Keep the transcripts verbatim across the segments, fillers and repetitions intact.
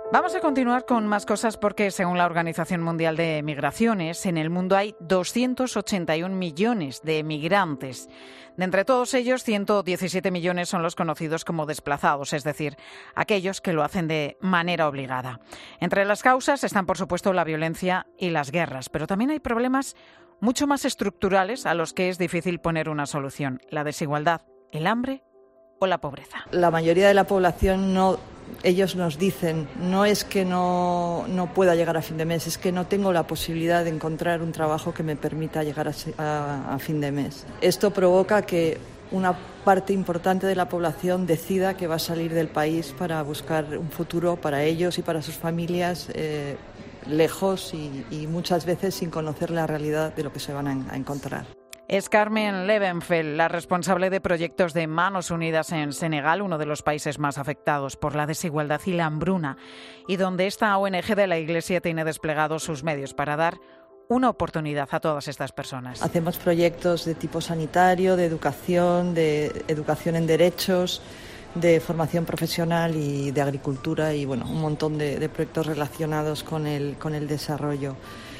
Vamos a continuar con más cosas porque, según la Organización Mundial de Migraciones, en el mundo hay doscientos ochenta y un millones de migrantes. De entre todos ellos, ciento diecisiete millones son los conocidos como desplazados, es decir, aquellos que lo hacen de manera obligada. Entre las causas están, por supuesto, la violencia y las guerras, pero también hay problemas mucho más estructurales a los que es difícil poner una solución: la desigualdad, el hambre o la pobreza. La mayoría de la población no... Ellos nos dicen, no es que no, no pueda llegar a fin de mes, es que no tengo la posibilidad de encontrar un trabajo que me permita llegar a, a, a fin de mes. Esto provoca que una parte importante de la población decida que va a salir del país para buscar un futuro para ellos y para sus familias eh, lejos y, y muchas veces sin conocer la realidad de lo que se van a, a encontrar. Es Carmen Levenfeld, la responsable de proyectos de Manos Unidas en Senegal, uno de los países más afectados por la desigualdad y la hambruna, y donde esta O N G de la Iglesia tiene desplegados sus medios para dar una oportunidad a todas estas personas. Hacemos proyectos de tipo sanitario, de educación, de educación en derechos, de formación profesional y de agricultura y bueno, un montón de, de proyectos relacionados con el, con el desarrollo.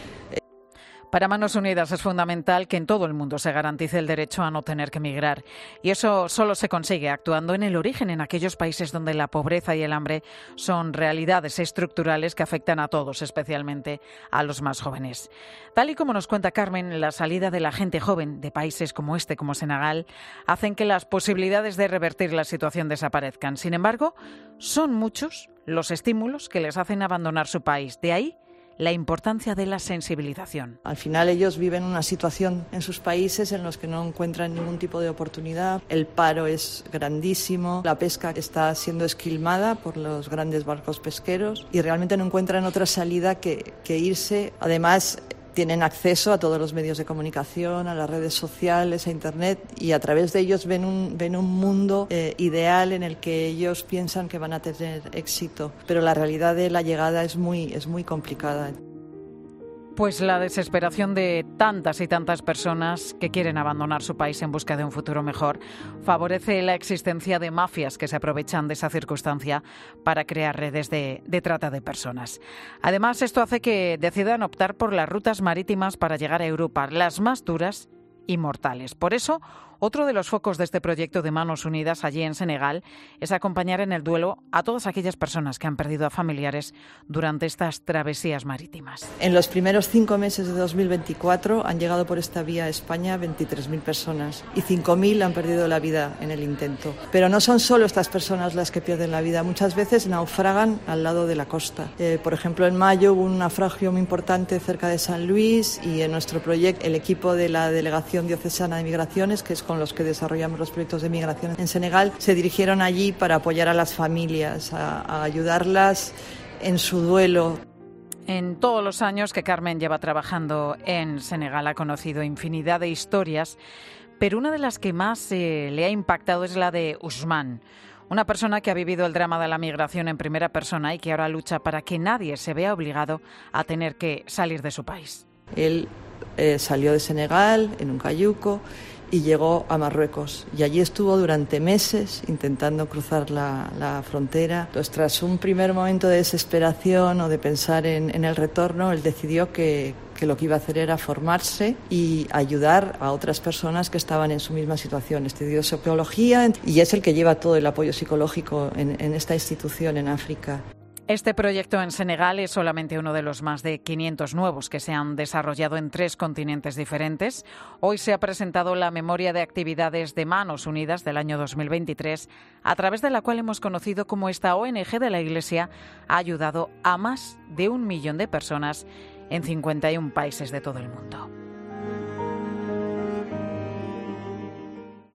Para Manos Unidas es fundamental que en todo el mundo se garantice el derecho a no tener que emigrar. Y eso solo se consigue actuando en el origen, en aquellos países donde la pobreza y el hambre son realidades estructurales que afectan a todos, especialmente a los más jóvenes. Tal y como nos cuenta Carmen, la salida de la gente joven de países como este, como Senegal, hacen que las posibilidades de revertir la situación desaparezcan. Sin embargo, son muchos los estímulos que les hacen abandonar su país. De ahí la importancia de la sensibilización. Al final ellos viven una situación en sus países en los que no encuentran ningún tipo de oportunidad. El paro es grandísimo, la pesca está siendo esquilmada por los grandes barcos pesqueros y realmente no encuentran otra salida que, que irse. Además, tienen acceso a todos los medios de comunicación, a las redes sociales, a Internet, y a través de ellos ven un, ven un mundo eh, ideal en el que ellos piensan que van a tener éxito. Pero la realidad de la llegada es muy, es muy complicada. Pues la desesperación de tantas y tantas personas que quieren abandonar su país en busca de un futuro mejor favorece la existencia de mafias que se aprovechan de esa circunstancia para crear redes de, de trata de personas. Además, esto hace que decidan optar por las rutas marítimas para llegar a Europa, las más duras y mortales. Por eso, otro de los focos de este proyecto de Manos Unidas allí en Senegal es acompañar en el duelo a todas aquellas personas que han perdido a familiares durante estas travesías marítimas. En los primeros cinco meses de dos mil veinticuatro han llegado por esta vía a España veintitrés mil personas y cinco mil han perdido la vida en el intento. Pero no son solo estas personas las que pierden la vida, muchas veces naufragan al lado de la costa. Eh, por ejemplo, en mayo hubo un naufragio muy importante cerca de San Luis y en nuestro proyecto el equipo de la Delegación Diocesana de Migraciones, que es con los que desarrollamos los proyectos de migración en Senegal, se dirigieron allí para apoyar a las familias, a, a ayudarlas en su duelo. En todos los años que Carmen lleva trabajando en Senegal ha conocido infinidad de historias, pero una de las que más eh, le ha impactado es la de Ousmane, una persona que ha vivido el drama de la migración en primera persona y que ahora lucha para que nadie se vea obligado a tener que salir de su país. Él eh, salió de Senegal en un cayuco y llegó a Marruecos. Y allí estuvo durante meses intentando cruzar la, la frontera. Entonces, tras un primer momento de desesperación o de pensar en, en el retorno, él decidió que, que lo que iba a hacer era formarse y ayudar a otras personas que estaban en su misma situación. Estudió psicología y es el que lleva todo el apoyo psicológico en, en esta institución en África. Este proyecto en Senegal es solamente uno de los más de quinientos nuevos que se han desarrollado en tres continentes diferentes. Hoy se ha presentado la memoria de actividades de Manos Unidas del año dos mil veintitrés, a través de la cual hemos conocido cómo esta O N G de la Iglesia ha ayudado a más de un millón de personas en cincuenta y un países de todo el mundo.